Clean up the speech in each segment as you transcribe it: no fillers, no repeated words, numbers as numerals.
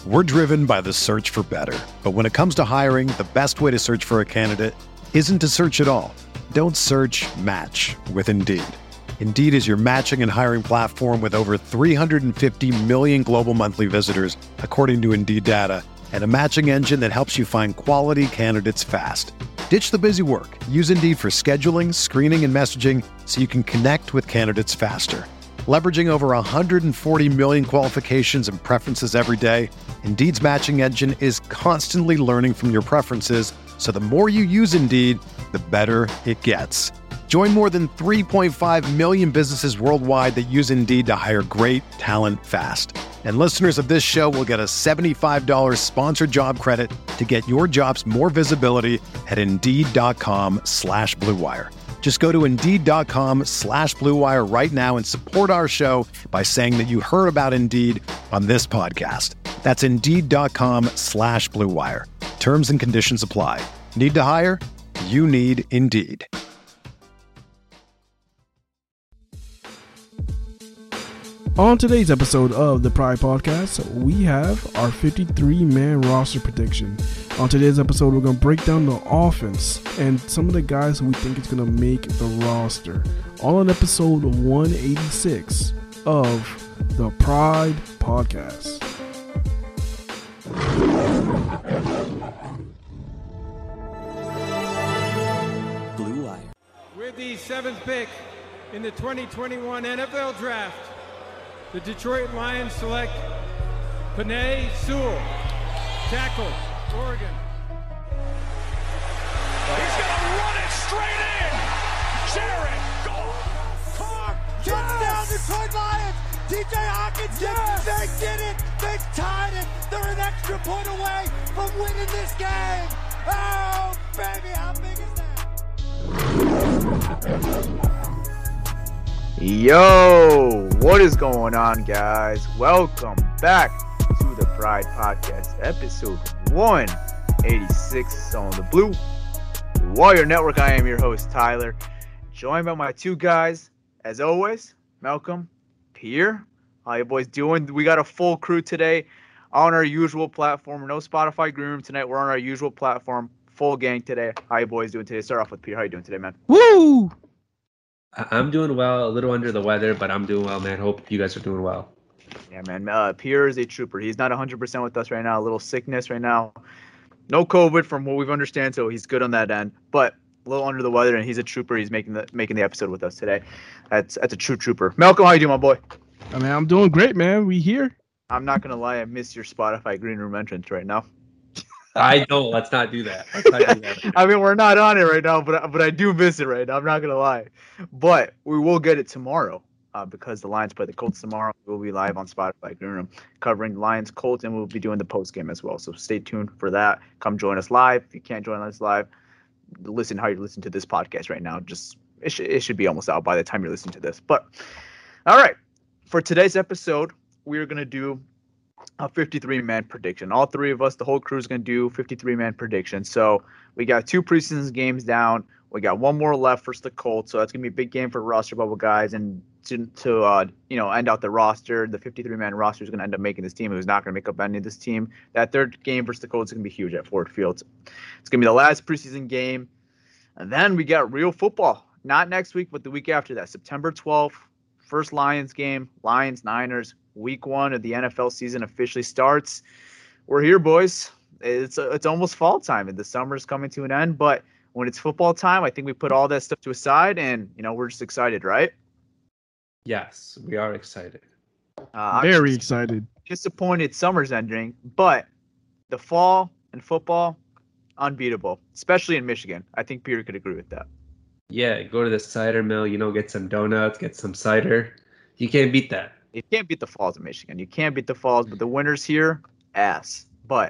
We're driven by the search for better. But when it comes to hiring, the best way to search for a candidate isn't to search at all. Don't search, match with Indeed. Indeed is your matching and hiring platform with over 350 million global monthly visitors, according to Indeed data, and a matching engine that helps you find quality candidates fast. Ditch the busy work. Use Indeed for scheduling, screening, and messaging so you can connect with candidates faster. Leveraging over 140 million qualifications and preferences every day, Indeed's matching engine is constantly learning from your preferences, so the more you use Indeed, the better it gets. Join more than 3.5 million businesses worldwide that use Indeed to hire great talent fast. And listeners of this show will get a $75 sponsored job credit to get your jobs more visibility at Indeed.com/Blue Wire. Just go to Indeed.com/Blue Wire right now and support our show by saying that you heard about Indeed on this podcast. That's Indeed.com/Blue Wire. Terms and conditions apply. Need to hire? You need Indeed. On today's episode of the Pride Podcast, we have our 53-man roster prediction. On today's episode, we're going to break down the offense and some of the guys who we think is going to make the roster. All on episode 186 of the Pride Podcast. Blue Wire. With the 7th pick in the 2021 NFL Draft, the Detroit Lions select Penei Sewell, tackle, Oregon. He's going to run it straight in. Jared Goff. Carr, touchdown, Detroit Lions. DJ Hawkinson, they did it. They tied it. They're an extra point away from winning this game. Oh, baby, how big is that? Yo, what is going on, guys? Welcome back to the Pride Podcast, episode 186 on the Blue Wire Network. I am your host, Tyler, joined by my two guys, as always, Malcolm, Pierre. How you boys doing? We got a full crew today on our usual platform. No Spotify Green Room tonight. We're on our usual platform, full gang today. How you boys doing today? Start off with Pierre. How you doing today, man? Woo! I'm doing well, a little under the weather, but I'm doing well, man. Hope you guys are doing well. Yeah, man. Pierre is a trooper. He's not 100% with us right now. A little sickness right now. No COVID from what we've understand, so he's good on that end. But a little under the weather, and he's a trooper. He's making the episode with us today. That's a true trooper. Malcolm, how you doing, my boy? I mean, I'm doing great, man. We here. I'm not gonna lie, I miss your Spotify Green Room entrance right now. I don't. Let's not do that. I mean, we're not on it right now, but I do miss it right now. I'm not gonna lie, but we will get it tomorrow because the Lions play the Colts tomorrow. We'll be live on Spotify Green Room covering the Lions Colts, and we'll be doing the post game as well. So stay tuned for that. Come join us live. If you can't join us live, listen how you listen to this podcast right now. Just it should be almost out by the time you're listening to this. But all right, for today's episode, we are gonna do a 53-man prediction. All three of us, the whole crew, is going to do 53-man prediction. So we got 2 preseason games down. We got 1 more left versus the Colts. So that's going to be a big game for roster bubble guys. And to end out the roster, the 53-man roster is going to end up making this team. Who's not going to make up any of this team. That third game versus the Colts is going to be huge at Ford Field. It's going to be the last preseason game. And then we got real football. Not next week, but the week after that. September 12th, first Lions game. Lions-Niners. Week 1 of the NFL season officially starts. We're here, boys. It's almost fall time, and the summer's coming to an end. But when it's football time, I think we put all that stuff to aside, and we're just excited, right? Yes, we are excited. Very excited. Disappointed summer's ending, but the fall and football, unbeatable, especially in Michigan. I think Peter could agree with that. Yeah, go to the cider mill, get some donuts, get some cider. You can't beat that. You can't beat the falls of Michigan. You can't beat the falls, but the winters here, ass. But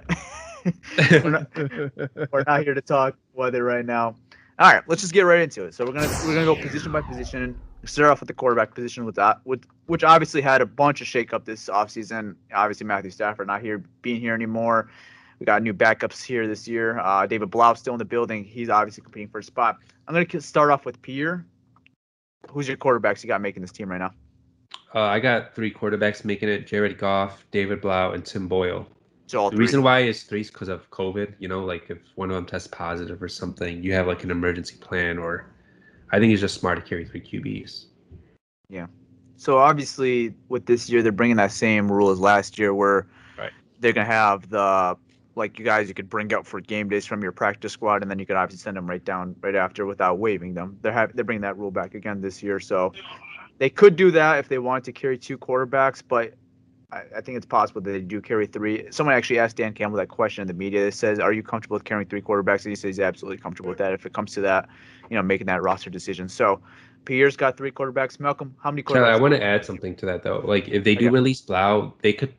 we're not here to talk weather right now. All right, let's just get right into it. So we're gonna go position by position. Start off with the quarterback position which obviously had a bunch of shakeup this offseason. Obviously, Matthew Stafford not being here anymore. We got new backups here this year. David Blau still in the building. He's obviously competing for a spot. I'm gonna start off with Pierre. Who's your quarterbacks you got making this team right now? I got 3 quarterbacks making it: Jared Goff, David Blau, and Tim Boyle. So all The three. reason why it's 3 is because of COVID. You know, like if one of them tests positive or something, you have like an emergency plan. Or I think it's just smart to carry 3 QBs. Yeah. So obviously, with this year, they're bringing that same rule as last year, where Right. they're gonna have the like you guys you could bring up for game days from your practice squad, and then you could obviously send them right down right after without waiving them. They're bringing that rule back again this year, so they could do that if they wanted to carry 2 quarterbacks, but I think it's possible that they do carry 3. Someone actually asked Dan Campbell that question in the media that says, "Are you comfortable with carrying 3 quarterbacks?" And he says he's absolutely comfortable with that if it comes to that, making that roster decision. So Pierre's got 3 quarterbacks. Malcolm, how many Charlie, I quarterbacks? want to add something to that though. Like if they do Okay. release Blau,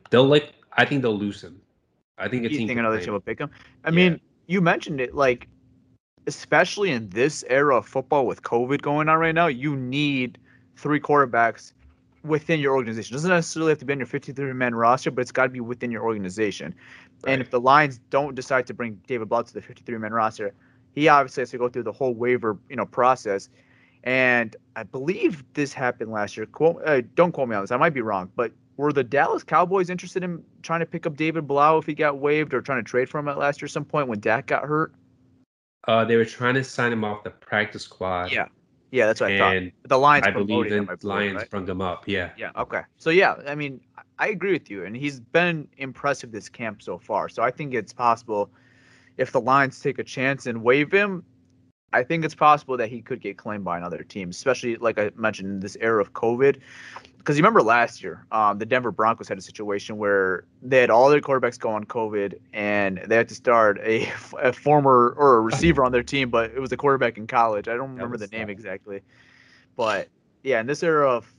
I think they'll lose him. I think a You team think could another claim team will pick him? I Yeah. mean, you mentioned it, like, especially in this era of football with COVID going on right now, you need 3 quarterbacks within your organization. It doesn't necessarily have to be on your 53-man roster, but it's got to be within your organization. Right. And if the Lions don't decide to bring David Blau to the 53-man roster, he obviously has to go through the whole waiver, process. And I believe this happened last year. Don't quote me on this. I might be wrong, but were the Dallas Cowboys interested in trying to pick up David Blau if he got waived, or trying to trade for him at last year at some point when Dak got hurt? They were trying to sign him off the practice squad. Yeah, that's what I thought. And The Lions I believe promoted him, the I believe, Lions right? brung him up. Yeah. Yeah, okay. So, yeah, I mean, I agree with you, and he's been impressive this camp so far. So I think it's possible if the Lions take a chance and waive him, I think it's possible that he could get claimed by another team, especially, like I mentioned, in this era of COVID. Because you remember last year, the Denver Broncos had a situation where they had all their quarterbacks go on COVID, and they had to start a former or a receiver on their team, but it was a quarterback in college. I don't remember the name exactly. But, yeah, in this era of,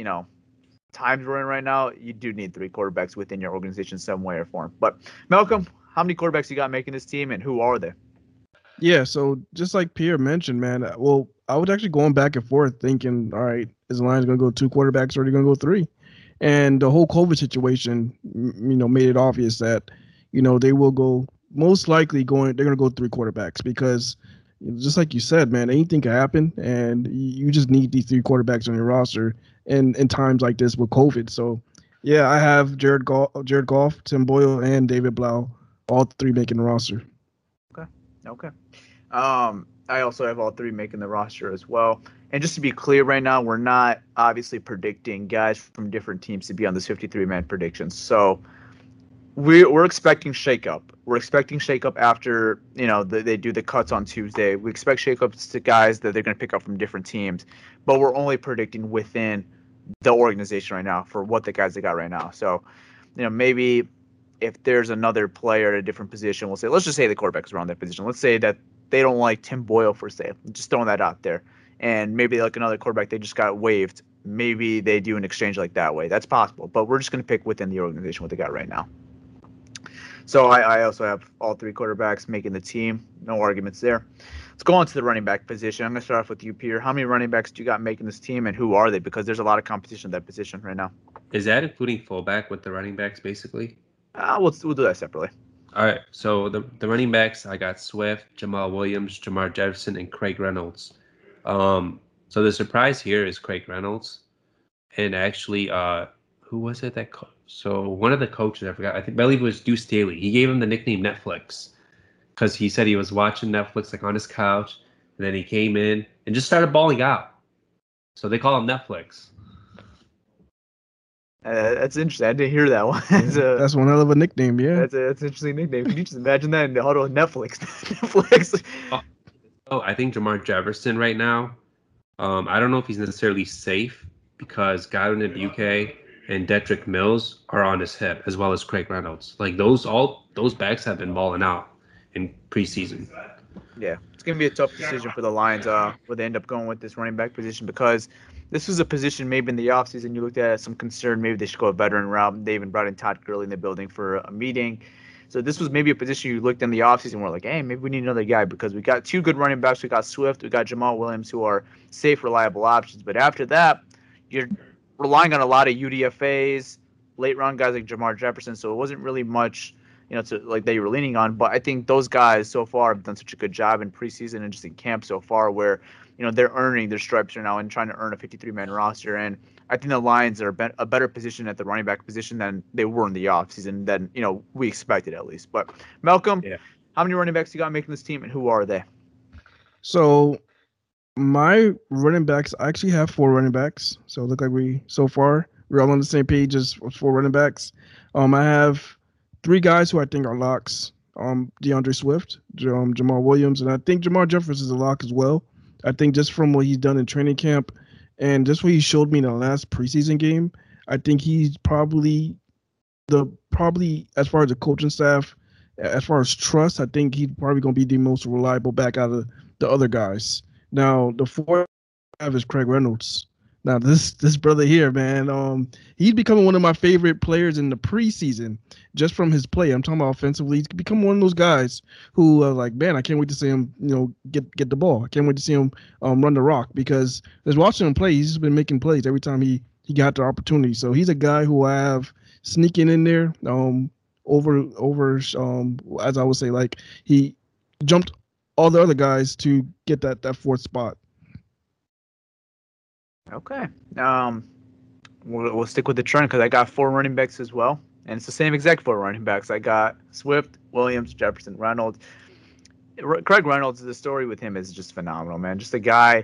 times we're in right now, you do need 3 quarterbacks within your organization some way or form. But, Malcolm, how many quarterbacks you got making this team, and who are they? Yeah, so just like Pierre mentioned, man, well, I was actually going back and forth thinking, all right, is the Lions going to go 2 quarterbacks or are they going to go 3? And the whole COVID situation, made it obvious that, they will go most likely they're going to go 3 quarterbacks because just like you said, man, anything can happen and you just need these 3 quarterbacks on your roster in times like this with COVID. So, yeah, I have Jared Goff, Tim Boyle, and David Blau, all 3 making the roster. Okay. I also have all 3 making the roster as well. And just to be clear right now, we're not obviously predicting guys from different teams to be on this 53-man predictions. So we're expecting shakeup. We're expecting shakeup after, they do the cuts on Tuesday. We expect shakeups to guys that they're going to pick up from different teams. But we're only predicting within the organization right now for what the guys they got right now. So, maybe if there's another player at a different position, let's just say the quarterback is around that position. Let's say that they don't like Tim Boyle, for say. Just throwing that out there. And maybe they like another quarterback, they just got waived. Maybe they do an exchange like that way. That's possible. But we're just going to pick within the organization what they got right now. So I also have all 3 quarterbacks making the team. No arguments there. Let's go on to the running back position. I'm going to start off with you, Pierre. How many running backs do you got making this team, and who are they? Because there's a lot of competition at that position right now. Is that including fullback with the running backs, basically? We'll do that separately. All right. So the running backs, I got Swift, Jamal Williams, Jamar Jefferson, and Craig Reynolds. So the surprise here is Craig Reynolds. And actually, who was it that so one of the coaches, I believe it was Deuce Staley. He gave him the nickname Netflix because he said he was watching Netflix like on his couch, and then he came in and just started balling out. So they call him Netflix. That's interesting. I didn't hear that one. That's one hell of a nickname, yeah. That's an interesting nickname. Can you just imagine that in the huddle with Netflix? Netflix. Oh, I think Jamar Jefferson right now. I don't know if he's necessarily safe because Godwin Abuke and Dedrick Mills are on his hip, as well as Craig Reynolds. Like those backs have been balling out in preseason. Yeah, it's gonna be a tough decision for the Lions where they end up going with this running back position, because this was a position maybe in the offseason you looked at as some concern. Maybe they should go a veteran route. They even brought in Todd Gurley in the building for a meeting. So this was maybe a position you looked in the offseason and were like, hey, maybe we need another guy because we got 2 good running backs. We got Swift, we got Jamal Williams, who are safe, reliable options. But after that, you're relying on a lot of UDFAs, late round guys like Jamar Jefferson. So it wasn't really much, that you were leaning on. But I think those guys so far have done such a good job in preseason and just in camp so far where, they're earning their stripes right now and trying to earn a 53-man roster. And I think the Lions are a better position at the running back position than they were in the offseason than, we expected at least. But Malcolm, how many running backs you got making this team, and who are they? So my running backs, I actually have 4 running backs. So it look like we're all on the same page as 4 running backs. I have 3 guys who I think are locks. DeAndre Swift, Jamal Williams, and I think Jamar Jefferson is a lock as well. I think just from what he's done in training camp and just what he showed me in the last preseason game, I think he's probably as far as the coaching staff, as far as trust, I think he's probably going to be the most reliable back out of the other guys. Now, the 4th I have is Craig Reynolds. Now, this brother here, man, he's becoming one of my favorite players in the preseason just from his play. I'm talking about offensively. He's become one of those guys who are like, man, I can't wait to see him, get the ball. I can't wait to see him run the rock, because just watching him play, he's just been making plays every time he got the opportunity. So he's a guy who I have sneaking in there over as I would say, like he jumped all the other guys to get that 4th spot. Okay. We'll stick with the trend because I got 4 running backs as well. And it's the same exact 4 running backs. I got Swift, Williams, Jefferson, Reynolds. Craig Reynolds, the story with him is just phenomenal, man. Just a guy,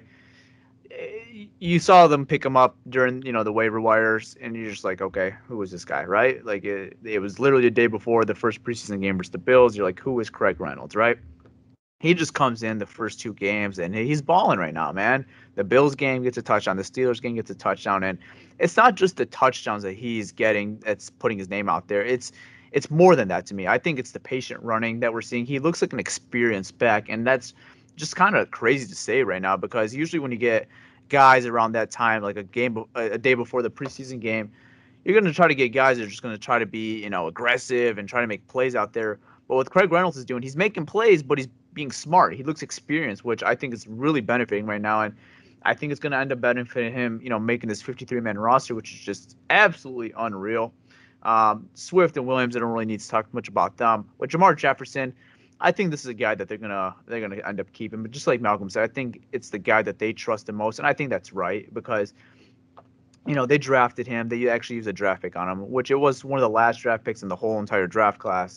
you saw them pick him up during, the waiver wires, and you're just like, okay, who is this guy, right? Like, it was literally the day before the first preseason game versus the Bills. You're like, who is Craig Reynolds, right? He just comes in the first 2 games, and he's balling right now, man. The Bills game gets a touchdown. The Steelers game gets a touchdown. And it's not just the touchdowns that he's getting that's putting his name out there. It's more than that to me. I think it's the patient running that we're seeing. He looks like an experienced back, and that's just kind of crazy to say right now, because usually when you get guys around that time, like a day before the preseason game, you're going to try to get guys that are just going to try to be, aggressive and try to make plays out there. But what Craig Reynolds is doing, he's making plays, but he's being smart. He looks experienced, which I think is really benefiting right now. And I think it's going to end up benefiting him, making this 53-man roster, which is just absolutely unreal. Swift and Williams, I don't really need to talk much about them. But Jamar Jefferson, I think this is a guy that they're gonna end up keeping. But just like Malcolm said, I think it's the guy that they trust the most. And I think that's right, because they drafted him. They actually used a draft pick on him, which it was one of the last draft picks in the whole entire draft class.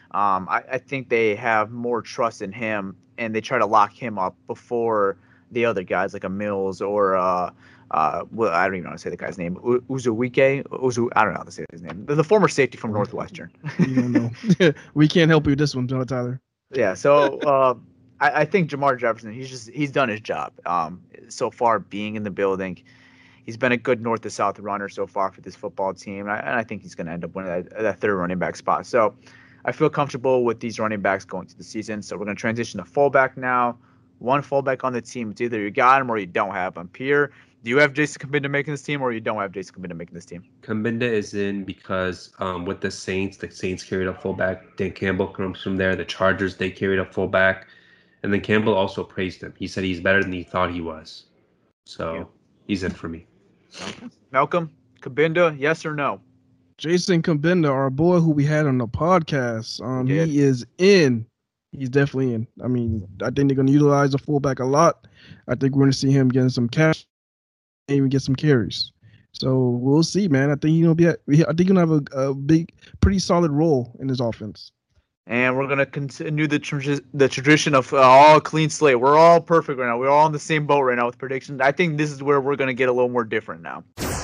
I think they have more trust in him, and they try to lock him up before the other guys like a Mills or I don't even know how to say the guy's name. I don't know how to say his name. The former safety from Northwestern. You don't know. We can't help you with this one, Tyler. Yeah. So I think Jamar Jefferson, he's done his job so far being in the building. He's been a good north to south runner so far for this football team, and I think he's going to end up winning that 3rd running back spot. So I feel comfortable with these running backs going to the season. So we're going to transition to fullback now. 1 fullback on the team. It's either you got him or you don't have him. Pierre, do you have Jason Cabinda making this team, or you don't have Jason Cabinda making this team? Cabinda is in because with the Saints carried a fullback. Dan Campbell comes from there. The Chargers, they carried a fullback. And then Campbell also praised him. He said he's better than he thought he was. So he's in for me. Malcolm, Cabinda, yes or no? Jason Cabinda, our boy who we had on the podcast, he is in. He's definitely in. I mean, I think they're going to utilize the fullback a lot. I think we're going to see him getting some cash, even get some carries. So we'll see, man. I think he's going to have a big, pretty solid role in his offense. And we're going to continue the tradition of all clean slate. We're all perfect right now. We're all on the same boat right now with predictions. I think this is where we're going to get a little more different now.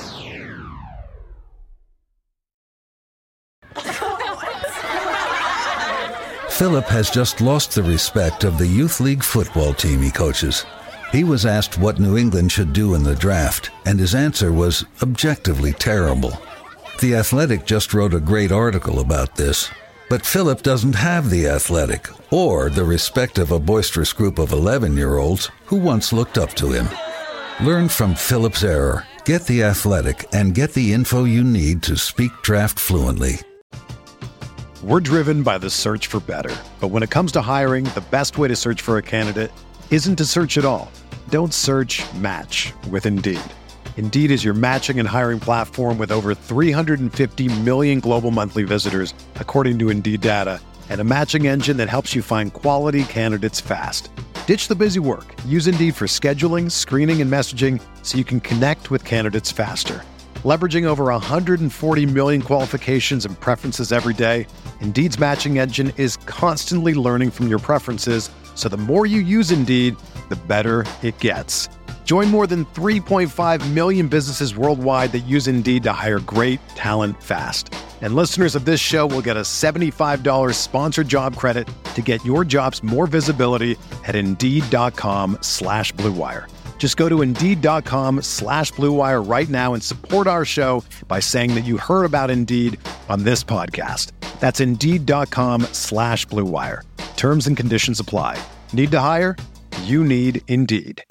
Philip has just lost the respect of the youth league football team he coaches. He was asked what New England should do in the draft, and his answer was objectively terrible. The Athletic just wrote a great article about this. But Philip doesn't have The Athletic or the respect of a boisterous group of 11-year-olds who once looked up to him. Learn from Philip's error, get The Athletic, and get the info you need to speak draft fluently. We're driven by the search for better. But when it comes to hiring, the best way to search for a candidate isn't to search at all. Don't search, match with Indeed. Indeed is your matching and hiring platform with over 350 million global monthly visitors, according to Indeed data, and a matching engine that helps you find quality candidates fast. Ditch the busy work. Use Indeed for scheduling, screening, and messaging so you can connect with candidates faster. Leveraging over 140 million qualifications and preferences every day, Indeed's matching engine is constantly learning from your preferences, so the more you use Indeed, the better it gets. Join more than 3.5 million businesses worldwide that use Indeed to hire great talent fast. And listeners of this show will get a $75 sponsored job credit to get your jobs more visibility at Indeed.com/Blue Wire. Just go to Indeed.com/Blue Wire right now and support our show by saying that you heard about Indeed on this podcast. That's Indeed.com/Blue Wire. Terms and conditions apply. Need to hire? You need Indeed.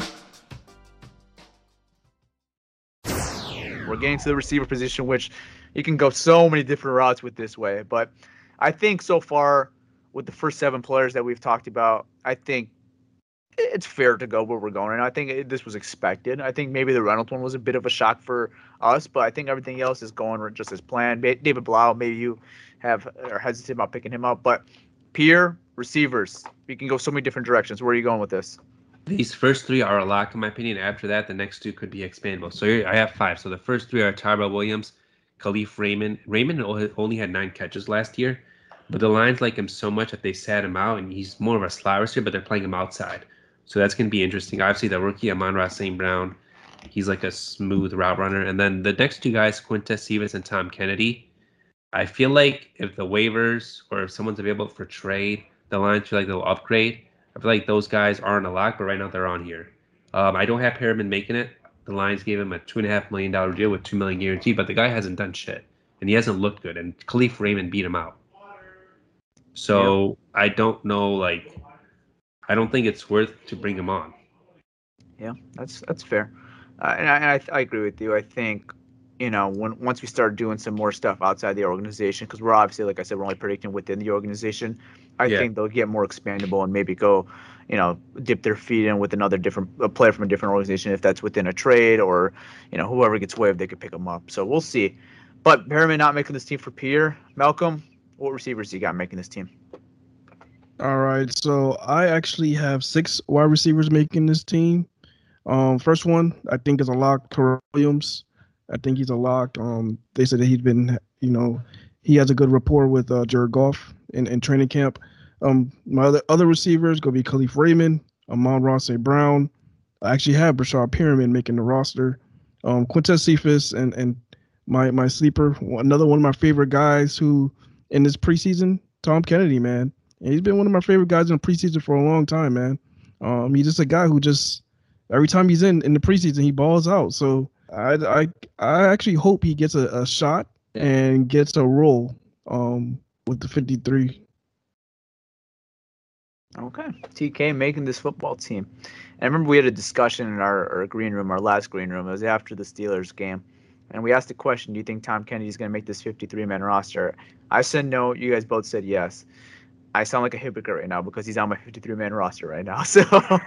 We're getting to the receiver position, which you can go so many different routes with this way. But I think so far with the first 7 players that we've talked about, I think it's fair to go where we're going. And I think this was expected. I think maybe the Reynolds one was a bit of a shock for us, but I think everything else is going just as planned. David Blau, maybe you are hesitant about picking him up. But Pierre, receivers, we can go so many different directions. Where are you going with this? These first 3 are a lock, in my opinion. After that, the next 2 could be expandable. So here I have 5. So the first 3 are Tyrell Williams, Khalif Raymond. Raymond only had 9 catches last year, but the Lions like him so much that they sat him out, and he's more of a slot receiver, but they're playing him outside. So that's going to be interesting. Obviously, the rookie, Amon-Ra St. Brown, he's like a smooth route runner. And then the next 2 guys, Quintez Cephus and Tom Kennedy. I feel like if the waivers or if someone's available for trade, the Lions feel like they'll upgrade. I feel like those guys aren't a lock, but right now they're on here. I don't have Perriman making it. The Lions gave him a $2.5 million deal with $2 million guarantee, but the guy hasn't done shit, and he hasn't looked good. And Khalif Raymond beat him out. So yeah. I don't know, I don't think it's worth to bring him on. Yeah, that's fair, and I agree with you. I think once we start doing some more stuff outside the organization, because we're obviously, like I said, we're only predicting within the organization. I think they'll get more expandable and maybe go, dip their feet in with a player from a different organization, if that's within a trade or, whoever gets waived, they could pick them up. So we'll see. But Perriman not making this team for Pierre. Malcolm, what receivers you got making this team? All right, so I actually have 6 wide receivers making this team. First one, I think is a lock, Tyrell Williams. I think he's a lock. They said that he's been, he has a good rapport with Jared Goff in training camp. My other receivers going to be Khalif Raymond, Amon-Ra St. Brown. I actually have Breshad Perriman making the roster. Quintez Cephus and my sleeper, another one of my favorite guys who in this preseason, Tom Kennedy, man. And he's been one of my favorite guys in the preseason for a long time, man. He's just a guy who just every time he's in the preseason, he balls out. So I actually hope he gets a shot and gets a role with the 53. Okay. TK making this football team. And I remember we had a discussion in our green room, our last green room. It was after the Steelers game. And we asked the question, do you think Tom Kennedy is going to make this 53-man roster? I said no. You guys both said yes. I sound like a hypocrite right now because he's on my 53-man roster right now. So,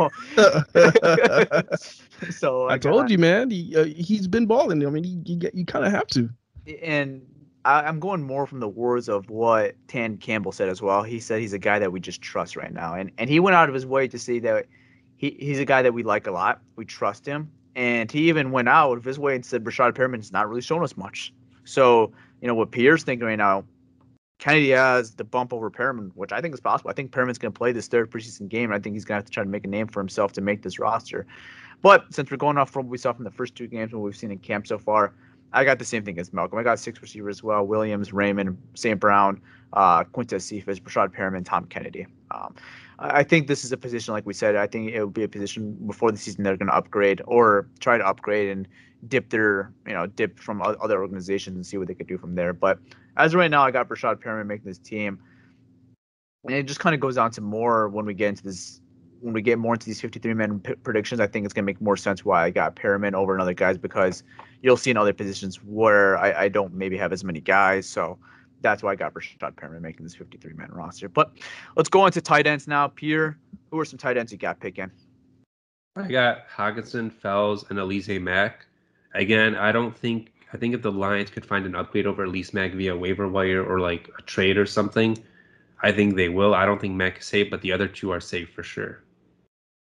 I told you, man. He's been balling. I mean, you kind of have to. And I'm going more from the words of what Dan Campbell said as well. He said he's a guy that we just trust right now, and he went out of his way to say that he's a guy that we like a lot. We trust him, and he even went out of his way and said Breshad Perriman's not really shown us much. So, what Pierre's thinking right now, Kennedy has the bump over Perriman, which I think is possible. I think Perriman's going to play this 3rd preseason game, and I think he's going to have to try to make a name for himself to make this roster. But since we're going off from what we saw from the first 2 games, what we've seen in camp so far, I got the same thing as Malcolm. I got 6 receivers as well: Williams, Raymond, St. Brown, Quintez Cephus, Breshad Perriman, Tom Kennedy. I think this is a position, like we said, I think it will be a position before the season they're going to upgrade or try to upgrade and dip from other organizations and see what they could do from there. But as of right now, I got Breshad Perriman making this team. And it just kind of goes down to more when we get into this. When we get more into these 53-man predictions, I think it's going to make more sense why I got Perriman over other guys, because you'll see in other positions where I don't maybe have as many guys. So that's why I got Breshad Perriman making this 53-man roster. But let's go into tight ends now. Pierre, who are some tight ends you got picking? I got Hockenson, Fells, and Elise Mack. Again, I think if the Lions could find an upgrade over Elise Mack via waiver wire or like a trade or something, I think they will. I don't think Mack is safe, but the other 2 are safe for sure.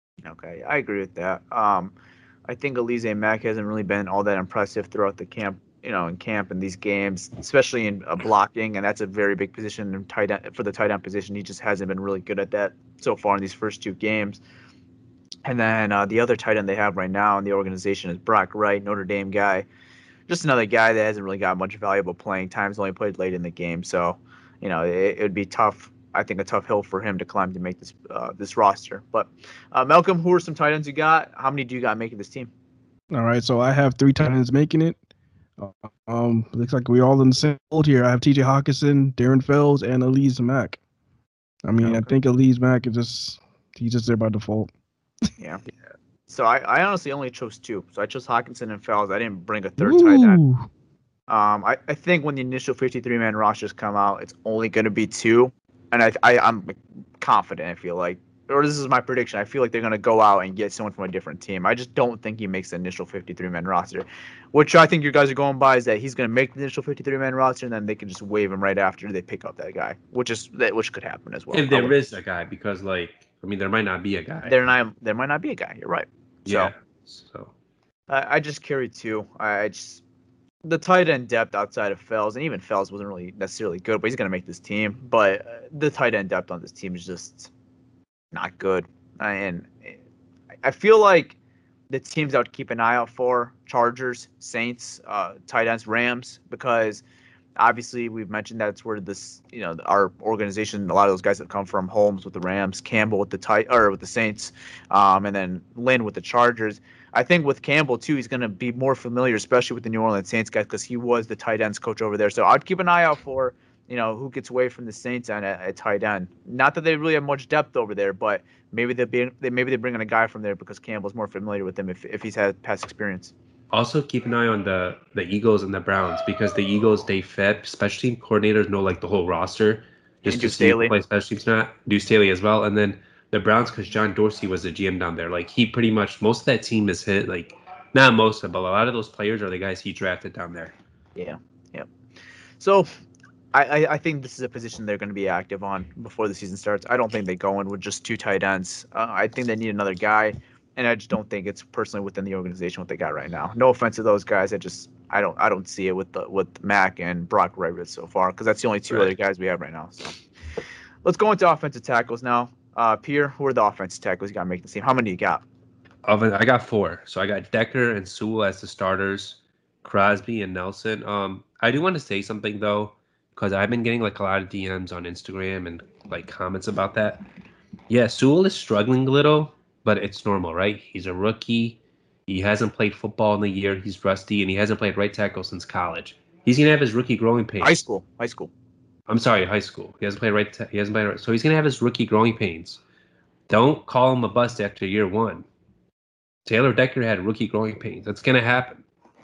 Okay, I agree with that. I think Elise Mack hasn't really been all that impressive throughout the camp in camp in these games, especially in blocking, and that's a very big position in tight end, for the tight end position. He just hasn't been really good at that so far in these first 2 games. And then the other tight end they have right now in the organization is Brock Wright, Notre Dame guy. Just another guy that hasn't really got much valuable playing time. He's only played late in the game, so it would be tough. I think a tough hill for him to climb to make this roster. But Malcolm, who are some tight ends you got? How many do you got making this team? All right, so I have 3 tight ends making it. Looks like we're all in the same boat here. I have T.J. Hawkinson, Darren Fells, and Elise Mack. I mean, I think Elise Mack he's just there by default. Yeah. So I honestly only chose 2. So I chose Hawkinson and Fells. I didn't bring a third tight end. I think when the initial 53-man rosters come out, it's only going to be 2, and I'm confident. I feel like, or this is my prediction, I feel like they're going to go out and get someone from a different team. I just don't think he makes the initial 53-man roster, which I think you guys are going by is that he's going to make the initial 53-man roster, and then they can just waive him right after they pick up that guy, which could happen as well. If there is a guy, because there might not be a guy. There might not be a guy. You're right. Yeah. So I just carry 2. The tight end depth outside of Fells, and even Fells wasn't really necessarily good, but he's going to make this team. But the tight end depth on this team is just not good. And I feel like the teams I would keep an eye out for: Chargers, Saints, tight ends, Rams, because obviously we've mentioned that's where this, our organization, a lot of those guys have come from. Holmes with the Rams, Campbell with the Saints, and then Lynn with the Chargers. I think with Campbell too, he's going to be more familiar, especially with the New Orleans Saints guys, because he was the tight ends coach over there. So I'd keep an eye out for, who gets away from the Saints at tight end. Not that they really have much depth over there, but maybe they bring in a guy from there because Campbell's more familiar with them if he's had past experience. Also, keep an eye on the Eagles and the Browns, because the Eagles, they fed special team coordinators know the whole roster, just to see who play special teams not. Deuce Staley as well, and then the Browns, because John Dorsey was the GM down there. He pretty much, most of that team is hit. Not most of, but a lot of those players are the guys he drafted down there. Yeah. So I think this is a position they're going to be active on before the season starts. I don't think they go in with just 2 tight ends. I think they need another guy. And I just don't think it's personally within the organization what they got right now. No offense to those guys. I don't see it with Mack and Brock Wright so far, because that's the only 2 other guys we have right now. So let's go into offensive tackles now. Pierre, who are the offensive tackles you got to make the team? How many you got? I got 4. So I got Decker and Sewell as the starters, Crosby and Nelson. I do want to say something though, because I've been getting a lot of DMs on Instagram and comments about that. Yeah, Sewell is struggling a little, but it's normal, right? He's a rookie. He hasn't played football in a year. He's rusty, and he hasn't played right tackle since college. He's gonna have his rookie growing pains. High school. I'm sorry, high school. He hasn't played right. So he's gonna have his rookie growing pains. Don't call him a bust after year 1. Taylor Decker had rookie growing pains. That's gonna happen.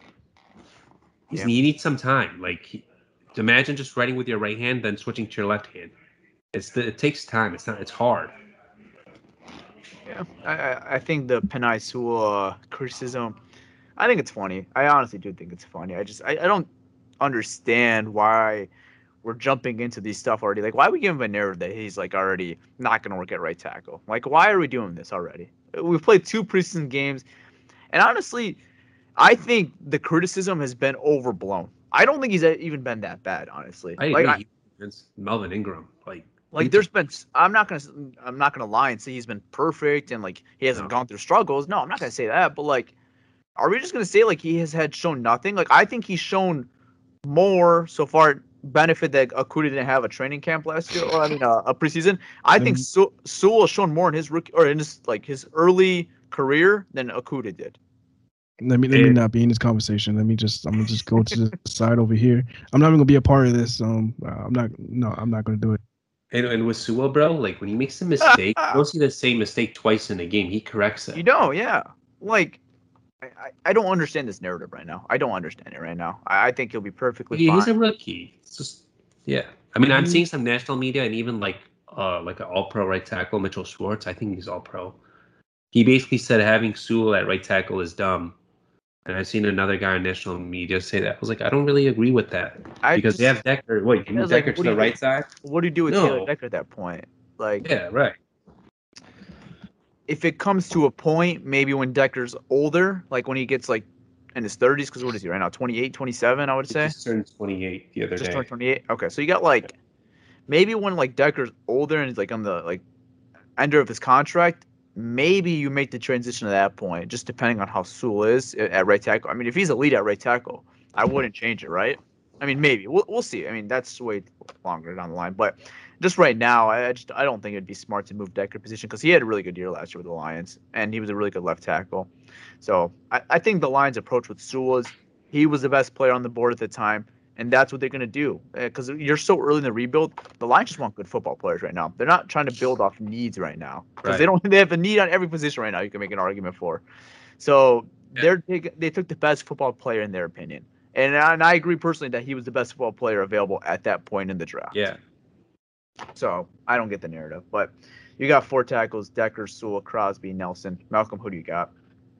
He needs some time. Imagine just writing with your right hand, then switching to your left hand. It takes time. It's hard. Yeah, I think the Penei Sewell criticism, I think it's funny. I honestly do think it's funny. I don't understand why we're jumping into these stuff already. Why are we giving him a narrative that he's already not going to work at right tackle? Why are we doing this already? We've played 2 preseason games, and honestly, I think the criticism has been overblown. I don't think he's even been that bad, honestly. I agree. It's Melvin Ingram. There's been, I'm not gonna lie and say he's been perfect and he hasn't gone through struggles. No, I'm not gonna say that. But are we just gonna say he has shown nothing? I think he's shown more so far. Benefit that Okudah didn't have a training camp last year, or a preseason. I think Sewell has shown more in his rookie or in his early career than Okudah did. Let me not be in this conversation. I'm gonna just go to the side over here. I'm not even gonna be a part of this. I'm not gonna do it. And with Sewell, bro, when he makes a mistake, you don't see the same mistake twice in a game. He corrects it. Yeah. I don't understand this narrative right now. I don't understand it right now. I think he'll be perfectly fine. He's a rookie. It's just, yeah. I mean, I'm seeing some national media and even an all-pro right tackle, Mitchell Schwartz. I think he's all-pro. He basically said having Sewell at right tackle is dumb. And I've seen another guy on national media say that. I was I don't really agree with that. Because they have Decker. Wait, you move Decker to the right side? What do you do with Taylor Decker at that point? Yeah, right. If it comes to a point, maybe when Decker's older, when he gets in his 30s, because what is he right now? 28, 27, I would He say. just turned 28 the other Just day. turned 28. Okay, so you got like maybe when like Decker's older and he's like on the like end of his contract, maybe you make the transition at that point, just depending on how Sewell is at right tackle. I mean, if he's elite at right tackle, I wouldn't change it, right? I mean, maybe we'll see. I mean, that's way longer down the line, but just right now, I don't think it'd be smart to move Decker position because he had a really good year last year with the Lions, and he was a really good left tackle. So I think the Lions' approach with Sewell is he was the best player on the board at the time, and that's what they're going to do. Because you're so early in the rebuild, the Lions just want good football players right now. They're not trying to build off needs right now because they have a need on every position right now. You can make an argument for. So they took the best football player in their opinion, and I agree personally that he was the best football player available at that point in the draft. Yeah. So I don't get the narrative, but you got 4 tackles: Decker, Sewell, Crosby, Nelson. Malcolm, who do you got?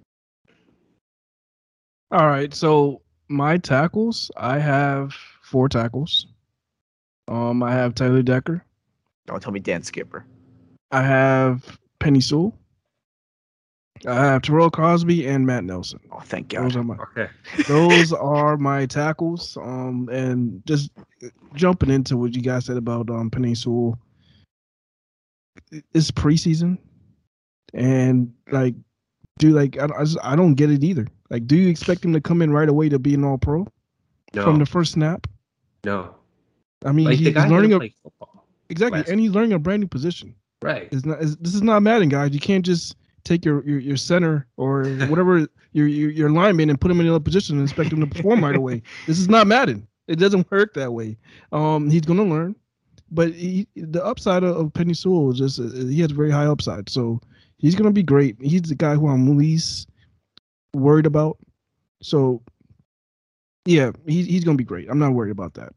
All right, so my tackles, I have 4 tackles. I have Tyler Decker. Don't tell me Dan Skipper. I have Penny Sewell. I have Terrell Crosby and Matt Nelson. Oh, thank God. Those are my tackles. And just jumping into what you guys said about Penny Sewell. It's preseason, and like, dude, like I don't get it either. Like, do you expect him to come in right away to be an All-Pro from the first snap? No. I mean, like, he's learning football. Exactly, and he's learning a brand new position. Right. This is not Madden, guys. You can't just take your center or whatever your lineman and put him in another position and expect him to perform right away. This is not Madden. It doesn't work that way. He's gonna learn, but the upside of Penny Sewell is just he has very high upside. So he's gonna be great. He's the guy who I'm least worried about. So yeah, he's gonna be great. I'm not worried about that.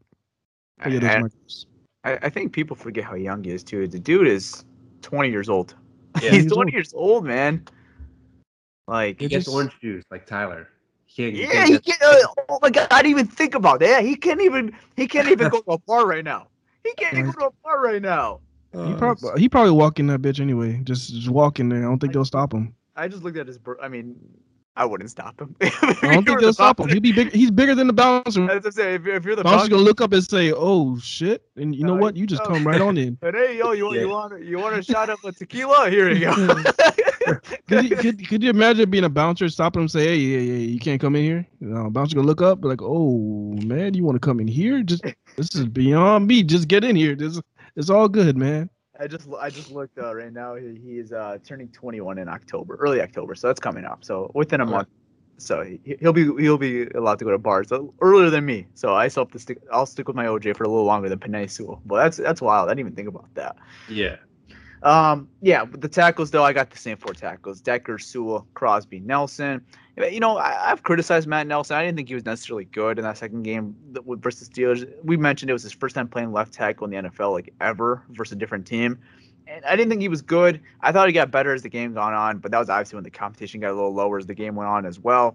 I think people forget how young he is too. The dude is 20 years old. Yeah, he's 20 years old, man. Like he gets orange juice like Tyler. He can't. Oh my God! I didn't even think about that. He can't even go to a bar right now. He can't even go to a bar right now. He probably walk in that bitch anyway. Just walk in there. I don't think they'll stop him. I just looked at his. I mean, I wouldn't stop him. I don't think they'll stop him. He'll be big. He's bigger than the bouncer. That's what I'm saying. If you're the bouncer's gonna look up and say, "Oh shit!" And you know what? You just come right on in. But hey, yo, you want a shot of a tequila? Here you go. Could you imagine being a bouncer, stopping him, and say, "Hey, you can't come in here." Bouncer gonna look up, be like, "Oh man, you want to come in here? Just this is beyond me. Just get in here. It's all good, man." I just looked right now. He is turning 21 in October, early October, so that's coming up. So within a month, so he'll be allowed to go to bars earlier than me. So I'll stick with my OJ for a little longer than Penei Sewell. But that's wild. I didn't even think about that. Yeah. But the tackles though, I got the same 4 tackles: Decker, Sewell, Crosby, Nelson. You know, I've criticized Matt Nelson. I didn't think he was necessarily good in that second game versus Steelers. We mentioned it was his first time playing left tackle in the NFL like ever versus a different team. And I didn't think he was good. I thought he got better as the game gone on, but that was obviously when the competition got a little lower as the game went on as well.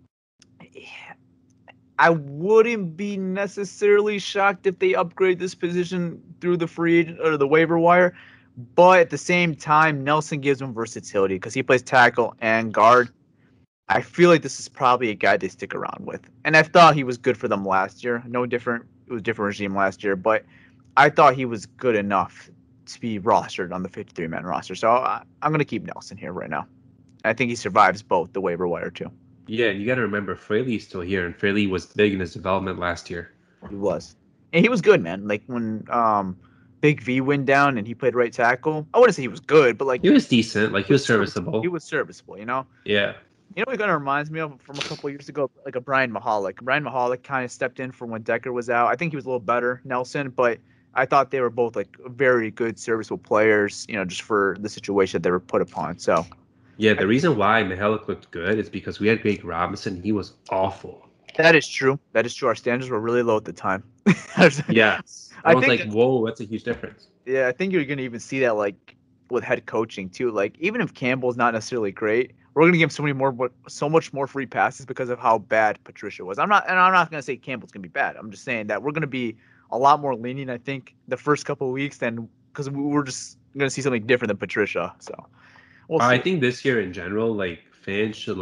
I wouldn't be necessarily shocked if they upgrade this position through the free agent or the waiver wire. But at the same time, Nelson gives him versatility because he plays tackle and guard. I feel like this is probably a guy they stick around with. And I thought he was good for them last year. No different. It was a different regime last year. But I thought he was good enough to be rostered on the 53-man roster. So I'm going to keep Nelson here right now. I think he survives both the waiver wire too. Yeah, you got to remember, Fraley's still here. And Fraley was big in his development last year. He was. And he was good, man. Like when Big V went down and he played right tackle. I wouldn't say he was good, but like he was decent. Like he was serviceable. He was serviceable, you know? Yeah. You know what it kind of reminds me of from a couple of years ago? Like a Brian Mahalik. Brian Mahalik kind of stepped in for when Decker was out. I think he was a little better, Nelson, but I thought they were both like very good, serviceable players, you know, just for the situation that they were put upon. So, yeah, the reason why Mahalik looked good is because we had Greg Robinson. He was awful. That is true. Our standards were really low at the time. Yeah. I was like, whoa, that's a huge difference. Yeah, I think you're going to even see that like with head coaching too. Like even if Campbell's not necessarily great, we're going to give him so much more free passes because of how bad Patricia was. I'm not going to say Campbell's going to be bad. I'm just saying that we're going to be a lot more lenient, I think, the first couple of weeks than because we're just going to see something different than Patricia. So I think this year in general, like fans should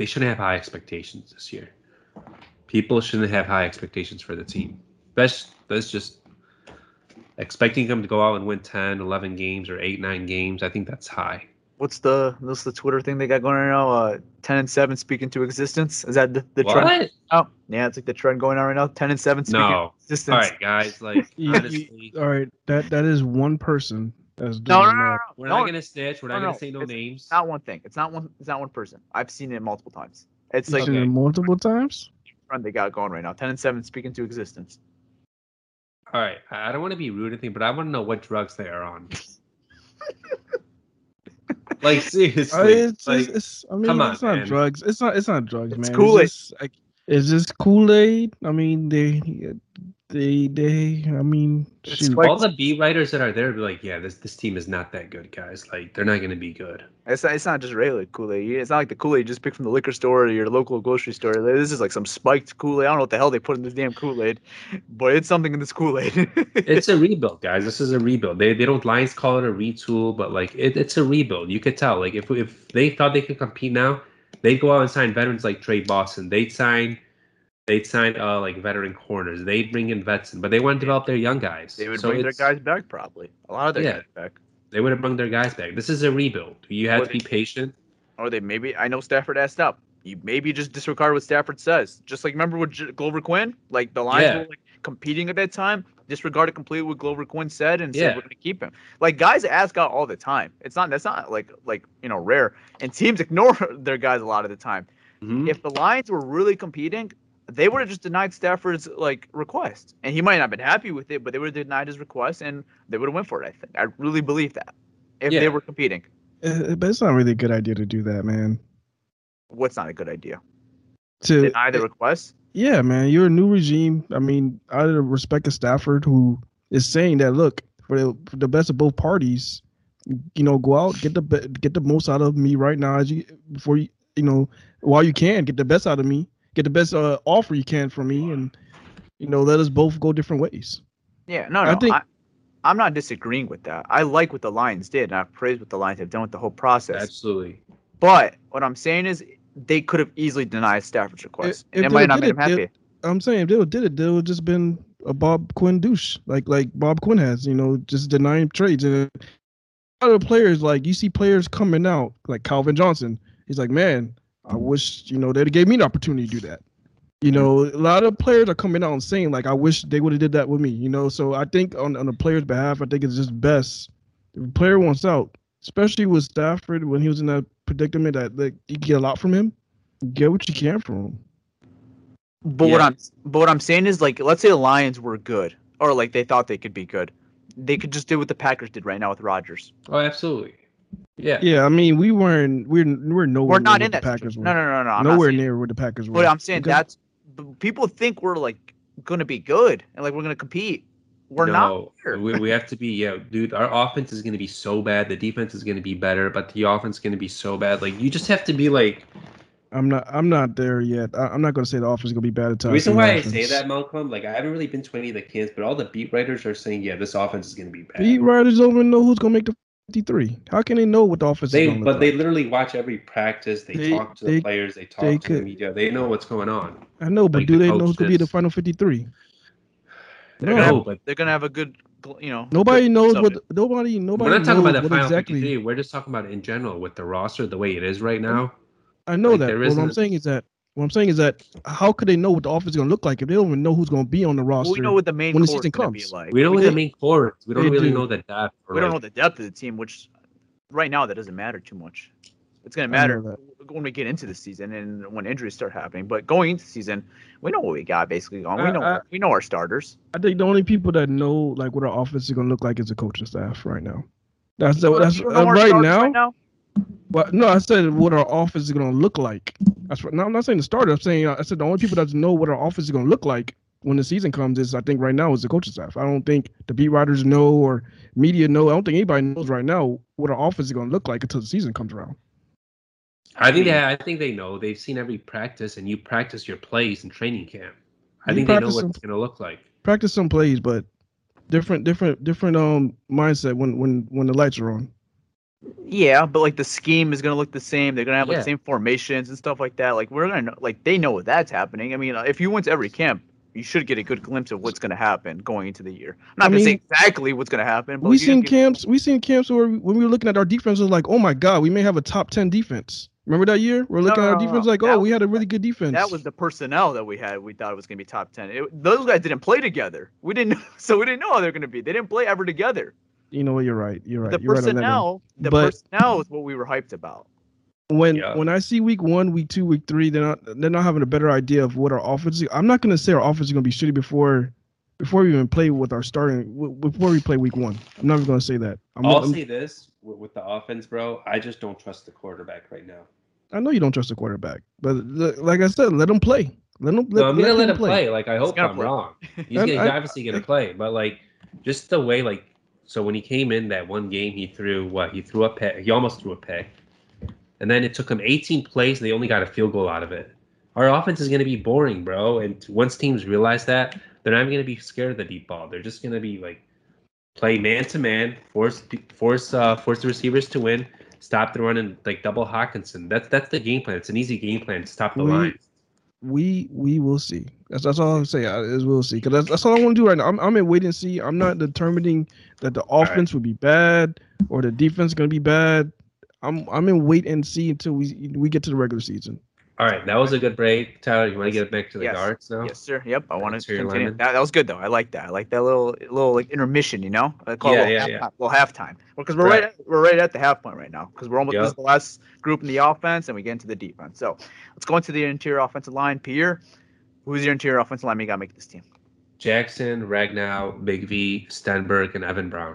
they shouldn't have high expectations this year. People shouldn't have high expectations for the team. That's just expecting them to go out and win 10, 11 games or 8, 9 games. I think that's high. What's the Twitter thing they got going right now? 10-7 speak into existence. Is that the What? trend? Oh, yeah, it's like the trend going on right now. 10-7 speak into existence. All right, guys. Like honestly, all right, that is one person that's doing No. that. we're not gonna snitch. We're not gonna say no names. It's not one thing. It's not one person. I've seen it multiple times. It's You've like seen it multiple times. trend they got going right now. 10-7 speak into existence. All right, I don't want to be rude or anything, but I want to know what drugs they are on. Like seriously, come on, it's not man. drugs. It's not drugs, It's man. Kool-Aid. It's just Kool-Aid. I mean, they. I mean, shoot. All the beat writers that are there be like, yeah, this team is not that good, guys. Like, they're not going to be good. It's not just regular Kool-Aid. It's not like the Kool-Aid you just pick from the liquor store or your local grocery store. This is like some spiked Kool-Aid. I don't know what the hell they put in this damn Kool-Aid, but it's something in this Kool-Aid. It's a rebuild, guys. This is a rebuild. They don't Lions call it a retool, but like it's a rebuild. You could tell. Like if they thought they could compete now, they'd go out and sign veterans like Trey Boston. They'd sign like veteran corners. They'd bring in vets, but they want to develop their young guys. They would bring their guys back probably. A lot of their guys back. They would have brought their guys back. This is a rebuild. You have to be patient. Or they maybe, I know Stafford asked up. You maybe just disregard what Stafford says. Just like remember with Glover Quinn, like the Lions were like competing at that time. Disregarded completely what Glover Quinn said and said we're going to keep him. Like guys ask out all the time. That's not like rare. And teams ignore their guys a lot of the time. Mm-hmm. If the Lions were really competing, they would have just denied Stafford's request, and he might not have been happy with it, but they would have denied his request, and they would have went for it. I think I really believe that if they were competing. But it's not really a good idea to do that, man. What's not a good idea? To deny the request? Yeah, man. You're a new regime. I mean, out of respect to Stafford, who is saying that, look, for the best of both parties, go out, get the most out of me right now, while you can, get the best out of me. Get the best offer you can from me, and let us both go different ways. Yeah, no, I'm not disagreeing with that. I like what the Lions did, and I've praised what the Lions have done with the whole process. Absolutely. But what I'm saying is, they could have easily denied Stafford's request, and it might not make him happy. I'm saying if they did it, there would just been a Bob Quinn douche, like Bob Quinn has, just denying trades. And other players, like you see players coming out, like Calvin Johnson. He's like, man, I wish, they'd gave me the opportunity to do that. A lot of players are coming out and saying, like, I wish they would have did that with me, So I think on the player's behalf, I think it's just best. If a player wants out, especially with Stafford when he was in that predicament that you get a lot from him, get what you can from him. But what I'm saying is, like, let's say the Lions were good, or like they thought they could be good. They could just do what the Packers did right now with Rodgers. Oh, absolutely. Yeah. Yeah, I mean, we're nowhere. We're not near in the that Packers were. No. I'm nowhere near where the Packers were. But I'm saying that's people think we're like going to be good and like we're going to compete. We're not. We have to be. Yeah, dude. Our offense is going to be so bad. The defense is going to be better, but the offense is going to be so bad. Like you just have to be like. I'm not there yet. I'm not going to say the offense is going to be bad at times. The reason why I say that, Malcolm, like I haven't really been to any of the camps, but all the beat writers are saying, yeah, this offense is going to be bad. Beat writers don't even know who's going to make the 53. How can they know what the offense is going to look like? But they literally watch every practice. They talk to the players. They talk to the media. They know what's going on. I know, but do they know who's going to be the final 53? They're going to have a good, Nobody knows what. Nobody. We're not talking about the final exactly. 53. We're just talking about in general with the roster the way it is right now. I know that. What I'm saying is that how could they know what the offense is going to look like if they don't even know who's going to be on the roster? We know what the main when the core season is going comes. to be like. We know what the main core is. We don't really know the depth. We don't know the depth of the team, which right now that doesn't matter too much. It's going to matter when we get into the season and when injuries start happening. But going into the season, we know what we got basically going. We know our starters. I think the only people that know like what our offense is going to look like is the coaching staff right now. That's right now. But no, I said what our offense is going to look like. No, I'm not saying the starter. I said the only people that know what our offense is going to look like when the season comes is, I think right now, is the coaching staff. I don't think the beat writers know or media know. I don't think anybody knows right now what our offense is going to look like until the season comes around. I think they know. They've seen every practice, and you practice your plays in training camp. I think they know what it's going to look like. Practice some plays, but different mindset when the lights are on. Yeah, but like the scheme is gonna look the same. They're gonna have like Yeah. the same formations and stuff like that. Like we're gonna know, like they know that's happening. I mean, if you went to every camp, you should get a good glimpse of what's gonna happen going into the year. I'm not gonna say exactly what's gonna happen, but we you seen get, camps. We seen camps where when we were looking at our defense, it was like, oh my god, we may have a top 10 defense. Remember that year? We're looking at our defense like, oh, we had a really good defense. that was the personnel that we had. We thought it was gonna be top 10. Those guys didn't play together. We didn't, so we didn't know how they're gonna be. They didn't play ever together. You know what? You're right. You're right. The You're personnel, right on that one. personnel is what we were hyped about. When I see week 1, week 2, week 3, they're not having a better idea of what our offense is. I'm not gonna say our offense is gonna be shitty before we even play with our starting before we play week 1. I'm not even gonna say that. I'll say this with the offense, bro. I just don't trust the quarterback right now. I know you don't trust the quarterback, but like I said, let him play. I'm gonna let him play. Like I hope I'm play. wrong. He's obviously gonna play, but like just the way like. So when he came in that one game, he threw a pick. He almost threw a pick. And then it took him 18 plays, and they only got a field goal out of it. Our offense is going to be boring, bro. And once teams realize that, they're not even going to be scared of the deep ball. They're just going to be like play man-to-man, force the receivers to win, stop the run, and like double Hawkinson. That's the game plan. It's an easy game plan to stop the line. We will see. That's all I'm saying is we'll see. Because that's all I want to do right now. I'm in wait and see. I'm not determining that the offense would be bad or the defense is going to be bad. I'm in wait and see until we get to the regular season. All right, that was a good break. Tyler, you want to get back to the guards now? Yes, sir. Yep, I want to continue. Lineman. That was good though. I like that. I like that little like intermission. You know, I call it little halftime. Because we're right at the half point right now. Because we're almost this is the last group in the offense, and we get into the defense. So let's go into the interior offensive line. Pierre, who's your interior offensive line? You got to make this team. Jackson, Ragnow, Big V, Stenberg, and Evan Brown.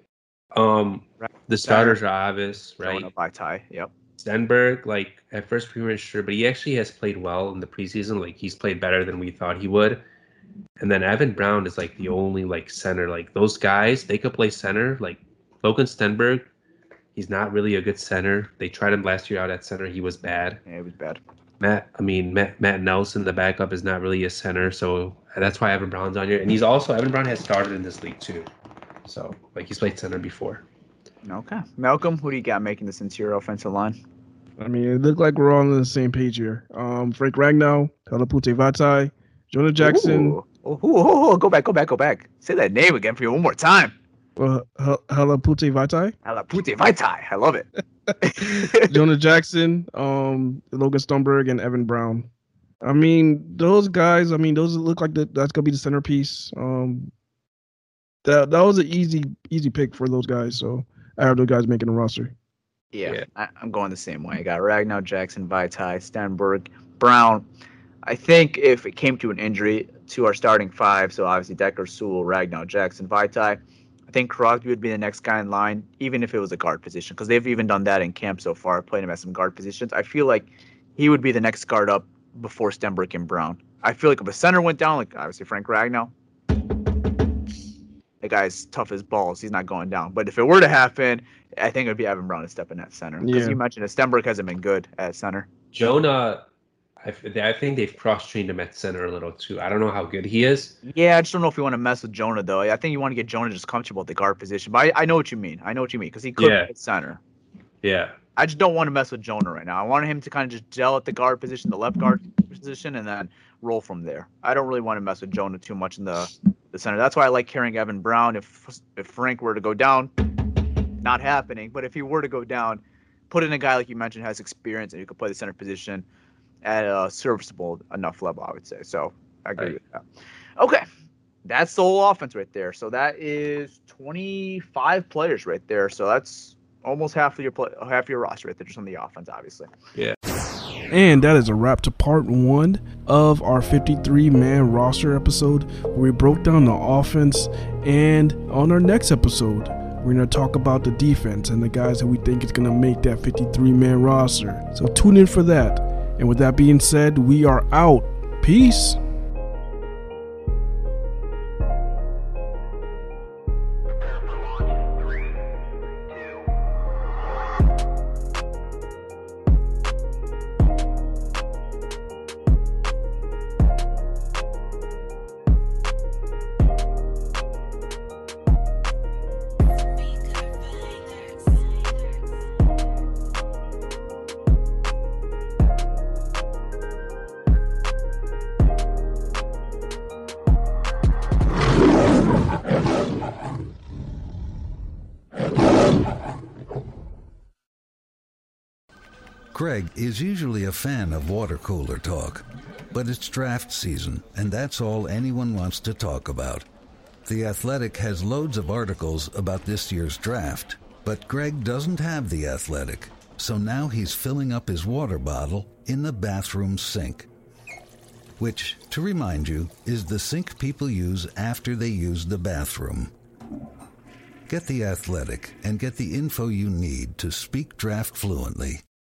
The starters are obvious, right? Vaitai, yep. Stenberg, like at first we weren't sure, but he actually has played well in the preseason. Like he's played better than we thought he would. And then Evan Brown is like the only like center. Like those guys, they could play center. Like Logan Stenberg, he's not really a good center. They tried him last year out at center. He was bad. Yeah, he was bad. Matt Nelson, the backup, is not really a center. So that's why Evan Brown's on here. And Evan Brown has started in this league too. So like he's played center before. Okay. Malcolm, who do you got making this interior offensive line? I mean, it looked like we're all on the same page here. Frank Ragnow, Halapoulivaati Vaitai, Jonah Jackson. Go back. Say that name again for you one more time. Halapoulivaati Vaitai. Halapoulivaati Vaitai. I love it. Jonah Jackson, Logan Stenberg, and Evan Brown. I mean, those guys, those look like that's going to be the centerpiece. That was an easy pick for those guys. So I have those guys making the roster. Yeah. I'm going the same way. I got Ragnow, Jackson, Vaitai, Stenberg, Brown. I think if it came to an injury to our starting five, so obviously Decker, Sewell, Ragnow, Jackson, Vaitai, I think Crosby would be the next guy in line, even if it was a guard position, because they've even done that in camp so far, playing him at some guard positions. I feel like he would be the next guard up before Stenberg and Brown. I feel like if a center went down, like obviously Frank Ragnow, the guy's tough as balls. He's not going down. But if it were to happen, I think it would be Evan Brown to step in at center. Because you mentioned that Stenberg hasn't been good at center. Jonah, I think they've cross-trained him at center a little too. I don't know how good he is. Yeah, I just don't know if you want to mess with Jonah, though. I think you want to get Jonah just comfortable at the guard position. But I know what you mean. Because he could be at center. Yeah. I just don't want to mess with Jonah right now. I want him to kind of just gel at the guard position, the left guard position, and then roll from there. I don't really want to mess with Jonah too much in the center. That's why I like carrying Evan Brown. If Frank were to go down, not happening, but if he were to go down, put in a guy like you mentioned has experience and who could play the center position at a serviceable enough level, I would say. So I agree with that. Okay, that's the whole offense right there. So that is 25 players right there. So that's almost half of your roster right there, just on the offense, obviously. Yeah. And that is a wrap to part 1 of our 53-man roster episode, where we broke down the offense. And on our next episode, we're going to talk about the defense and the guys that we think is going to make that 53-man roster. So tune in for that. And with that being said, we are out. Peace. Greg is usually a fan of water cooler talk, but it's draft season, and that's all anyone wants to talk about. The Athletic has loads of articles about this year's draft, but Greg doesn't have The Athletic, so now he's filling up his water bottle in the bathroom sink, which, to remind you, is the sink people use after they use the bathroom. Get The Athletic and get the info you need to speak draft fluently